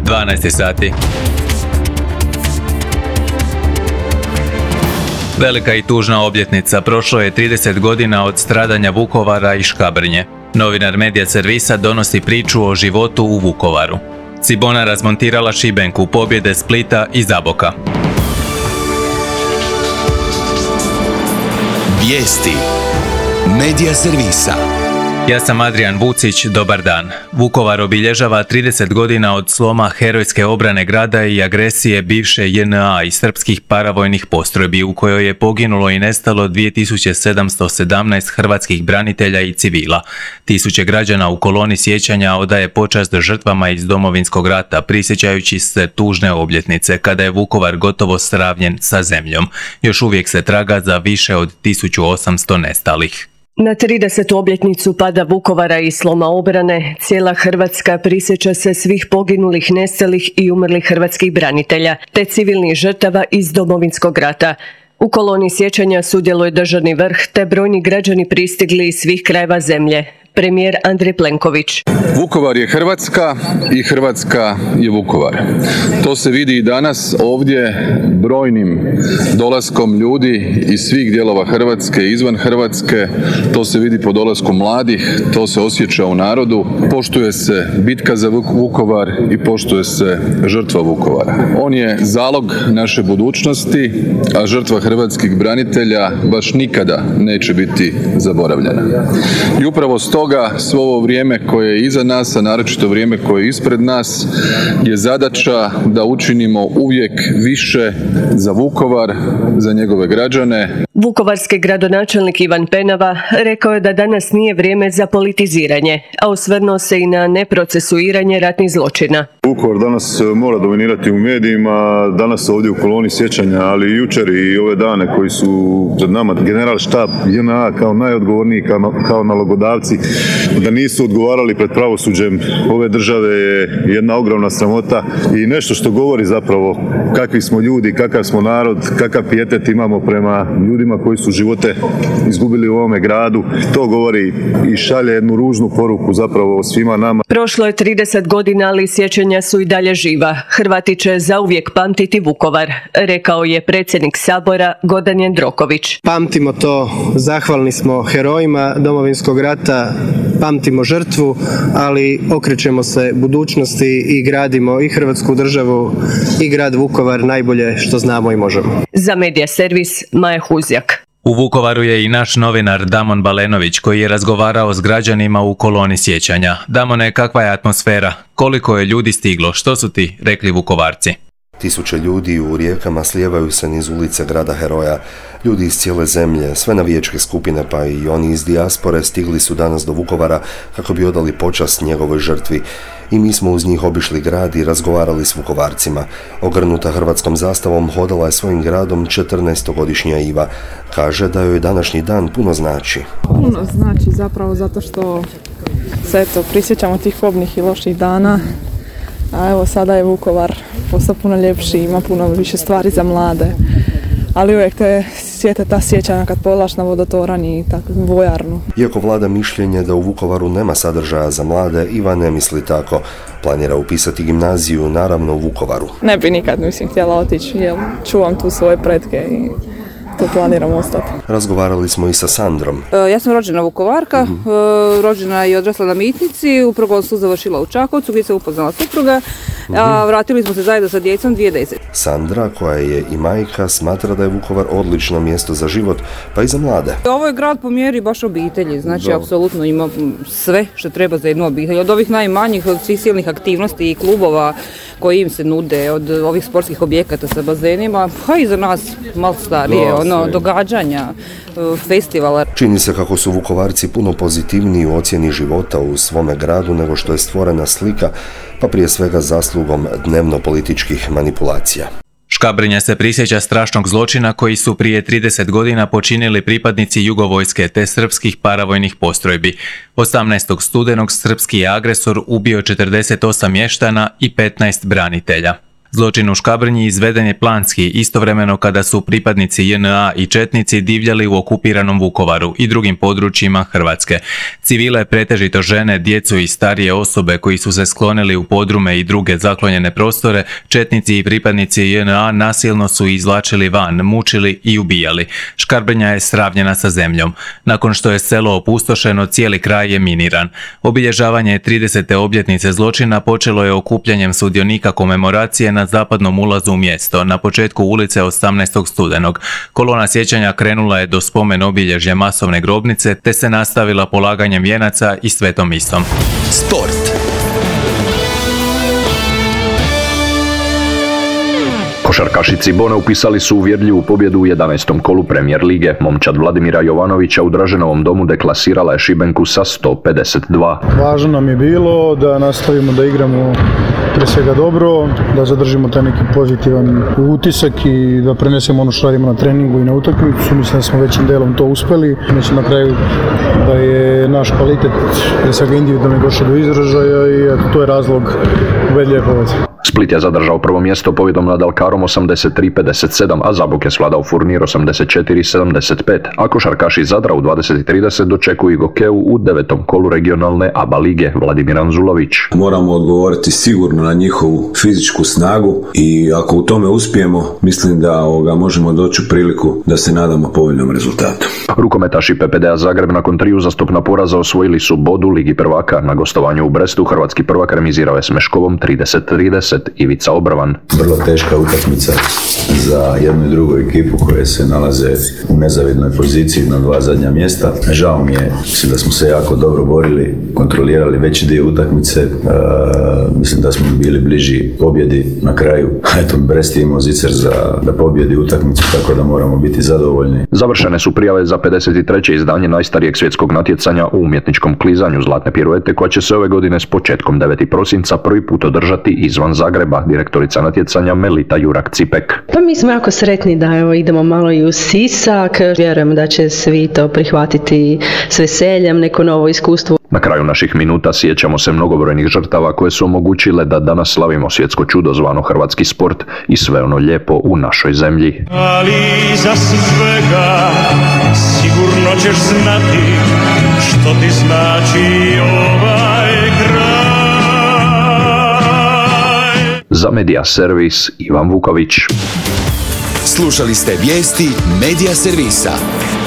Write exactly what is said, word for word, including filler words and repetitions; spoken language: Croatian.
dvanaest sati. Velika i tužna obljetnica. Prošlo je trideset godina od stradanja Vukovara i Škabrnje. Novinar Medija servisa donosi priču o životu u Vukovaru. Cibona razmontirala šibenku, pobjede Splita i Zaboka. Vijesti Medija servisa. Ja sam Adrian Vucić, dobar dan. Vukovar obilježava trideset godina od sloma herojske obrane grada i agresije bivše J N A i srpskih paravojnih postrojbi u kojoj je poginulo i nestalo dvije tisuće sedamsto sedamnaest hrvatskih branitelja i civila. Tisuće građana u koloni sjećanja odaje počast žrtvama iz Domovinskog rata, prisjećajući se tužne obljetnice kada je Vukovar gotovo sravnjen sa zemljom. Još uvijek se traga za više od tisuću osamsto nestalih. Na tridesetu obljetnicu pada Vukovara i sloma obrane, cijela Hrvatska prisjeća se svih poginulih, nestalih i umrlih hrvatskih branitelja, te civilnih žrtava iz Domovinskog rata. U koloni sjećanja sudjeluje državni vrh, te brojni građani pristigli iz svih krajeva zemlje. Premijer Andrej Plenković. Vukovar je Hrvatska i Hrvatska je Vukovar. To se vidi i danas ovdje brojnim dolaskom ljudi iz svih dijelova Hrvatske i izvan Hrvatske. To se vidi po dolasku mladih, to se osjeća u narodu. Poštuje se bitka za Vukovar i poštuje se žrtva Vukovara. On je zalog naše budućnosti, a žrtva hrvatskih branitelja baš nikada neće biti zaboravljena. I upravo stoga Toga, svo ovo vrijeme koje je iza nas, a naročito vrijeme koje je ispred nas, je zadaća da učinimo uvijek više za Vukovar, za njegove građane. Vukovarski gradonačelnik Ivan Penava rekao je da danas nije vrijeme za politiziranje, a osvrnuo se i na neprocesuiranje ratnih zločina. Vukovar danas mora dominirati u medijima, danas ovdje u koloni sjećanja, ali i jučer i ove dane koji su pred nama. General štab J N A kao najodgovorniji, kao, kao nalogodavci, da nisu odgovarali pred pravosuđem ove države je jedna ogromna sramota i nešto što govori zapravo kakvi smo ljudi, kakav smo narod, kakav pijetet imamo prema ljudima koji su živote izgubili u ovome gradu. To govori i šalje jednu ružnu poruku zapravo svima nama. Prošlo je trideset godina, ali sjećanja su i dalje živa. Hrvati će zauvijek pamtiti Vukovar, rekao je predsjednik Sabora Gordan Jandroković. Pamtimo to, zahvalni smo herojima Domovinskog rata, pamtimo žrtvu, ali okrećemo se budućnosti i gradimo i Hrvatsku državu i grad Vukovar najbolje što znamo i možemo. Za Medija servis Maja Huzjak. U Vukovaru je i naš novinar Damon Balenović koji je razgovarao s građanima u koloni sjećanja. Damone, kakva je atmosfera? Koliko je ljudi stiglo? Što su ti rekli Vukovarci? Tisuće ljudi u rijekama slijevaju se niz ulice grada heroja. Ljudi iz cijele zemlje, sve navijačke skupine pa i oni iz dijaspore stigli su danas do Vukovara kako bi odali počast njegovoj žrtvi. I mi smo uz njih obišli grad i razgovarali s Vukovarcima. Ogrnuta hrvatskom zastavom hodala je svojim gradom četrnaestogodišnja Iva. Kaže da joj današnji dan puno znači. Puno znači zapravo zato što se eto prisjećamo tih kobnih i loših dana. A evo sada je Vukovar postao puno ljepši, ima puno više stvari za mlade. Ali uvijek te sjete ta sjećanja kad pogledaš na vodotoranj i tako vojarnu. Iako vlada mišljenje da u Vukovaru nema sadržaja za mlade, Iva ne misli tako. Planira upisati gimnaziju, naravno u Vukovaru. Ne bi nikad mislim htjela otići, jer čuvam tu svoje pretke i to planiram ostati. Razgovarali smo i sa Sandrom. Ja sam rođena Vukovarka, mm-hmm. rođena i odrasla na Mitnici, u prvom su završila u Čakovcu gdje se upoznala supruga, mm-hmm. a vratili smo se zajedno sa djecom dvije tisuće desete. Sandra, koja je i majka, smatra da je Vukovar odlično mjesto za život, pa i za mlade. Ovo je grad po mjeri baš obitelji, znači apsolutno ima sve što treba za jednu obitelj. Od ovih najmanjih, od svih silnih aktivnosti i klubova koji im se nude, od ovih sportskih objekata sa bazenima, pa i za nas malo starije, ono, događanja, festivala. Čini se kako su Vukovarci puno pozitivniji u ocjeni života u svome gradu nego što je stvorena slika, pa prije svega zaslugom dnevno političkih manipulacija. Škabrnja se prisjeća strašnog zločina koji su prije trideset godina počinili pripadnici Jugovojske te srpskih paravojnih postrojbi. osamnaestog studenog srpski je agresor ubio četrdeset osam mještana i petnaest branitelja. Zločin u Škabrnji izveden je planski, istovremeno kada su pripadnici J N A i četnici divljali u okupiranom Vukovaru i drugim područjima Hrvatske. Civile, pretežito žene, djecu i starije osobe koji su se sklonili u podrume i druge zaklonjene prostore, četnici i pripadnici J N A nasilno su izvlačili van, mučili i ubijali. Škabrnja je sravnjena sa zemljom. Nakon što je selo opustošeno, cijeli kraj je miniran. Obilježavanje tridesete obljetnice zločina počelo je okupljanjem sudionika komemoracije na zapadnom ulazu u mjesto, na početku ulice osamnaestog studenog. Kolona sjećanja krenula je do spomen obilježja masovne grobnice, te se nastavila polaganjem vijenaca i svetom misom. Sport. Košarkaši Cibone upisali su uvjerljivu pobjedu u jedanaestom kolu Premijer lige. Momčad Vladimira Jovanovića u Draženovom domu deklasirala je Šibenku sa sto pedeset dva. Važno nam je bilo da nastavimo da igramo pre svega dobro, da zadržimo taj neki pozitivan utisak i da prenesemo ono što radimo na treningu i na utakmicu. Mislim da smo većim delom to uspeli. Mislim na kraju da je naš kvalitet pre svega individualno došao do izražaja i to je razlog ubedljive pobjede. Split je zadržao prvo mjesto pobjedom nad Alkarom osamdeset tri pedeset sedam, a Zabok je svladao Furnir osamdeset četiri sedamdeset pet, a košarkaši Zadra u dvadeset trideset dočekuju Gokeu u devetom kolu regionalne A B A lige. Vladimir Anzulović. Moramo odgovoriti sigurno na njihovu fizičku snagu i ako u tome uspijemo, mislim da ovoga možemo doći u priliku da se nadamo povoljnom rezultatu. Rukometaši P P D A Zagreb nakon tri uzastopna poraza osvojili su bod u Ligi prvaka. Na gostovanju u Brestu hrvatski prvak remizirao je s Meškovom trideset trideset. Ivica Obravan. Vrlo teška utakmica za jednu i drugu ekipu koje se nalaze u nezavidnoj poziciji na dva zadnja mjesta. Žao mi je, mislim da smo se jako dobro borili, kontrolirali veći dio utakmice. E, mislim da smo bili bliži pobjedi na kraju. Eto, Brest je imao zicer za da pobjedi utakmicu, tako da moramo biti zadovoljni. Završene su prijave za pedeset treće izdanje najstarijeg svjetskog natjecanja u umjetničkom klizanju Zlatne piruete, koja će se ove godine s početkom devetog prosinca prvi put održati izvan Zagreba. Direktorica natjecanja Melita Jurak-Cipek. Pa mi smo jako sretni da evo, idemo malo i u Sisak. Vjerujem da će svi to prihvatiti s veseljem, neko novo iskustvo. Na kraju naših minuta sjećamo se mnogobrojnih žrtava koje su omogućile da danas slavimo svjetsko čudo zvano hrvatski sport i sve ono lijepo u našoj zemlji. Ali za svega sigurno ćeš znati što ti znači ovaj kraj. Za Media Servis Ivan Vuković. Slušali ste vijesti Media Servisa.